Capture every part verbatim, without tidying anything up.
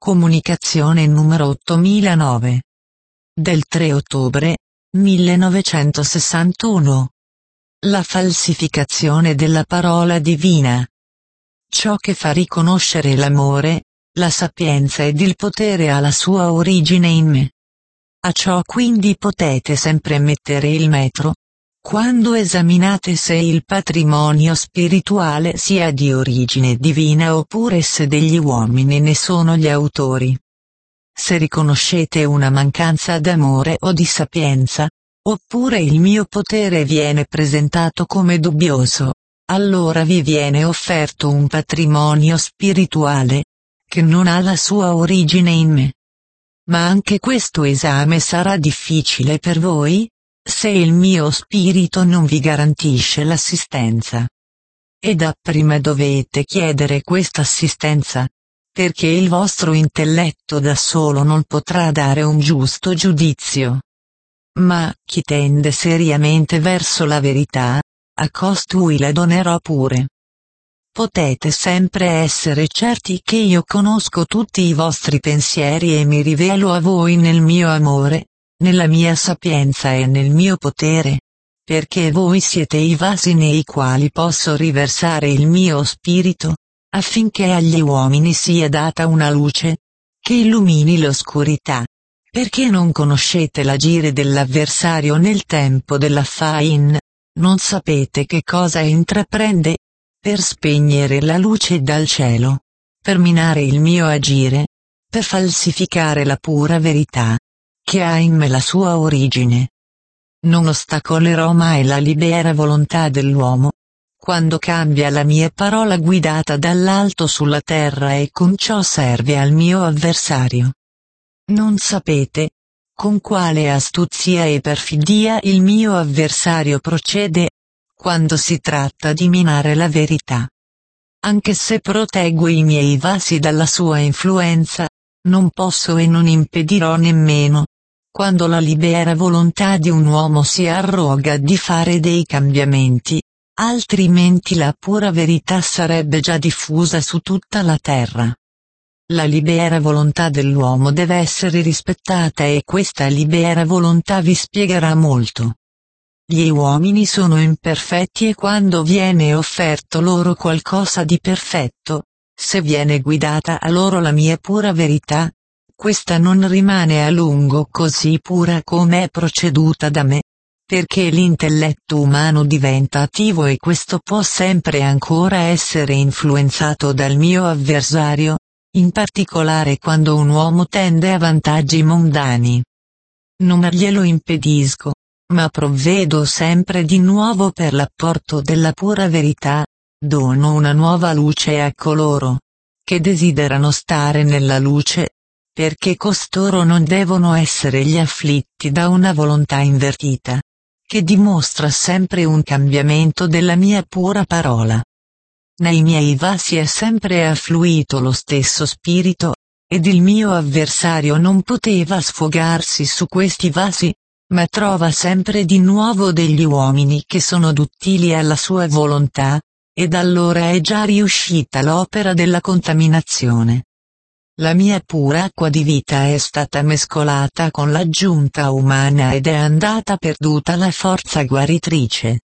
Comunicazione numero ottomilanove. Del tre ottobre millenovecentosessantuno. La falsificazione della parola divina. Ciò che fa riconoscere l'amore, la sapienza ed il potere ha la sua origine in me. A ciò quindi potete sempre mettere il metro, quando esaminate se il patrimonio spirituale sia di origine divina oppure se degli uomini ne sono gli autori. Se riconoscete una mancanza d'amore o di sapienza, oppure il mio potere viene presentato come dubbioso, allora vi viene offerto un patrimonio spirituale, che non ha la sua origine in me. Ma anche questo esame sarà difficile per voi, se il mio spirito non vi garantisce l'assistenza. E dapprima dovete chiedere questa assistenza, perché il vostro intelletto da solo non potrà dare un giusto giudizio. Ma chi tende seriamente verso la verità, a costui la donerò pure. Potete sempre essere certi che io conosco tutti i vostri pensieri e mi rivelo a voi nel mio amore, nella mia sapienza e nel mio potere, perché voi siete i vasi nei quali posso riversare il mio spirito, affinché agli uomini sia data una luce, che illumini l'oscurità, perché non conoscete l'agire dell'avversario nel tempo della faina, non sapete che cosa intraprende, per spegnere la luce dal cielo, per minare il mio agire, per falsificare la pura verità, che ha in me la sua origine. Non ostacolerò mai la libera volontà dell'uomo, quando cambia la mia parola guidata dall'alto sulla terra e con ciò serve al mio avversario. Non sapete, con quale astuzia e perfidia il mio avversario procede, quando si tratta di minare la verità. Anche se proteggo i miei vasi dalla sua influenza, non posso e non impedirò nemmeno, quando la libera volontà di un uomo si arroga di fare dei cambiamenti, altrimenti la pura verità sarebbe già diffusa su tutta la terra. La libera volontà dell'uomo deve essere rispettata e questa libera volontà vi spiegherà molto. Gli uomini sono imperfetti e quando viene offerto loro qualcosa di perfetto, se viene guidata a loro la mia pura verità, questa non rimane a lungo così pura come è proceduta da me, perché l'intelletto umano diventa attivo e questo può sempre ancora essere influenzato dal mio avversario, in particolare quando un uomo tende a vantaggi mondani. Non glielo impedisco, ma provvedo sempre di nuovo per l'apporto della pura verità, dono una nuova luce a coloro che desiderano stare nella luce, perché costoro non devono essere gli afflitti da una volontà invertita, che dimostra sempre un cambiamento della mia pura parola. Nei miei vasi è sempre affluito lo stesso spirito, ed il mio avversario non poteva sfogarsi su questi vasi, ma trova sempre di nuovo degli uomini che sono duttili alla sua volontà, ed allora è già riuscita l'opera della contaminazione. La mia pura acqua di vita è stata mescolata con l'aggiunta umana ed è andata perduta la forza guaritrice.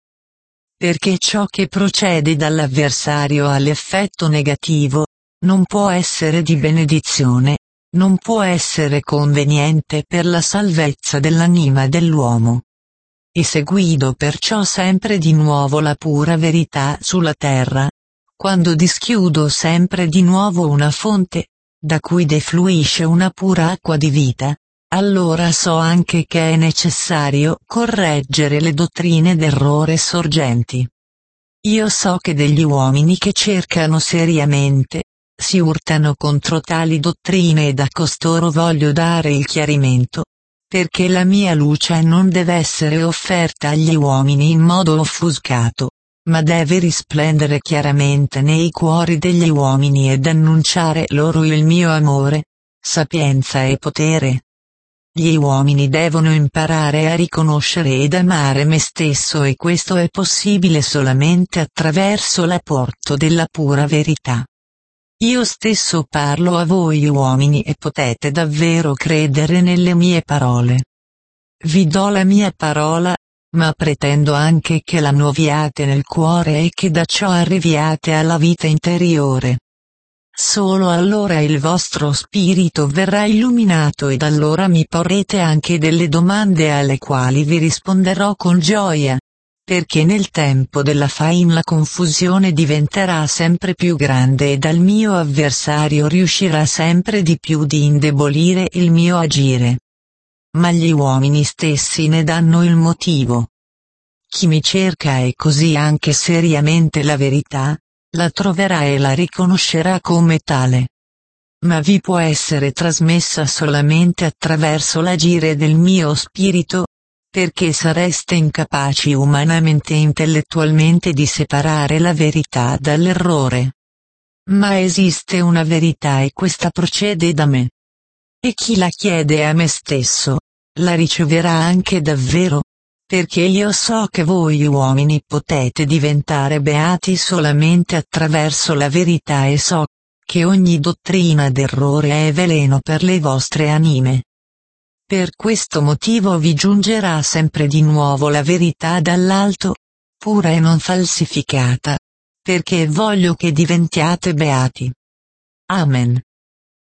Perché ciò che procede dall'avversario all'effetto negativo, non può essere di benedizione, non può essere conveniente per la salvezza dell'anima dell'uomo. E se guido perciò sempre di nuovo la pura verità sulla terra, quando dischiudo sempre di nuovo una fonte, da cui defluisce una pura acqua di vita, allora so anche che è necessario correggere le dottrine d'errore sorgenti. Io so che degli uomini che cercano seriamente, si urtano contro tali dottrine ed a costoro voglio dare il chiarimento, perché la mia luce non deve essere offerta agli uomini in modo offuscato, ma deve risplendere chiaramente nei cuori degli uomini ed annunciare loro il mio amore, sapienza e potere. Gli uomini devono imparare a riconoscere ed amare me stesso e questo è possibile solamente attraverso l'apporto della pura verità. Io stesso parlo a voi uomini e potete davvero credere nelle mie parole. Vi do la mia parola, ma pretendo anche che la nuoviate nel cuore e che da ciò arriviate alla vita interiore. Solo allora il vostro spirito verrà illuminato ed allora mi porrete anche delle domande alle quali vi risponderò con gioia, perché nel tempo della faina la confusione diventerà sempre più grande e dal mio avversario riuscirà sempre di più di indebolire il mio agire. Ma gli uomini stessi ne danno il motivo. Chi mi cerca e così anche seriamente la verità, la troverà e la riconoscerà come tale. Ma vi può essere trasmessa solamente attraverso l'agire del mio spirito, perché sareste incapaci umanamente e intellettualmente di separare la verità dall'errore. Ma esiste una verità e questa procede da me. E chi la chiede a me stesso, la riceverà anche davvero, perché io so che voi uomini potete diventare beati solamente attraverso la verità e so che ogni dottrina d'errore è veleno per le vostre anime. Per questo motivo vi giungerà sempre di nuovo la verità dall'alto, pura e non falsificata, perché voglio che diventiate beati. Amen.